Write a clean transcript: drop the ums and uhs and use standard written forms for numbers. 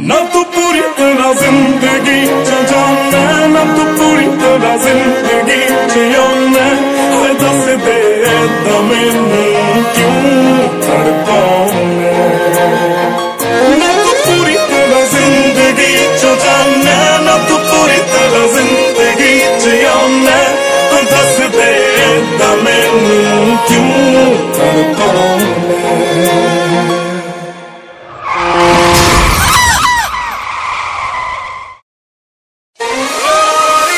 ना तू पूरी तरह जिंदगी च जाना, ना तू पूरी तरह जिंदगी च आना। दस दे मैनू क्यों तड़पा